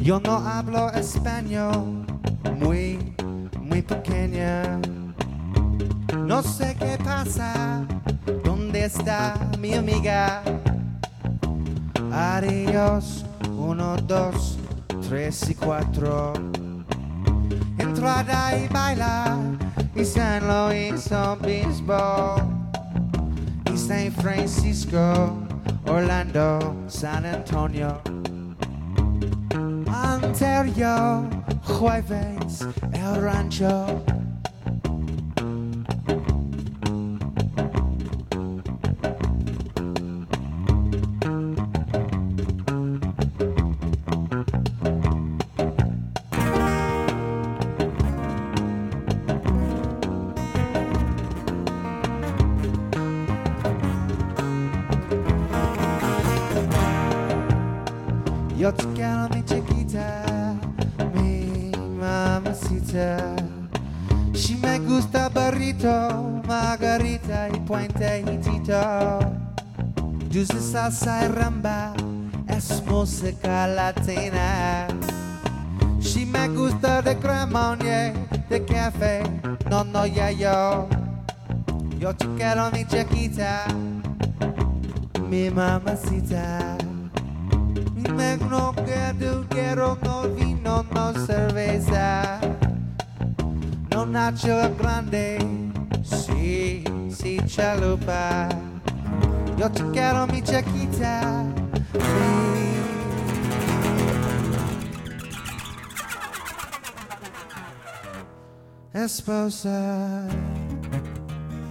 Yo no hablo español, muy pequeña. No sé qué pasa, ¿dónde está mi amiga? Adiós, 1, 2, 3 y 4. Entrada y bailar, y San Luis Obispo, y San Francisco, Orlando, San Antonio. Anterior, jueves, el rancho. Yo te quiero, mi chiquita, mi mamacita. Si me gusta burrito, margarita y puente y tito. Dulce salsa y ramba, es música latina. Si me gusta de cremonie, de café, no, ya yo. Yo te quiero, mi chiquita, mi mamacita. No quiero no vino, no cerveza, no nacho grande, sí, chalupa. Yo te quiero, mi chiquita, mi esposa.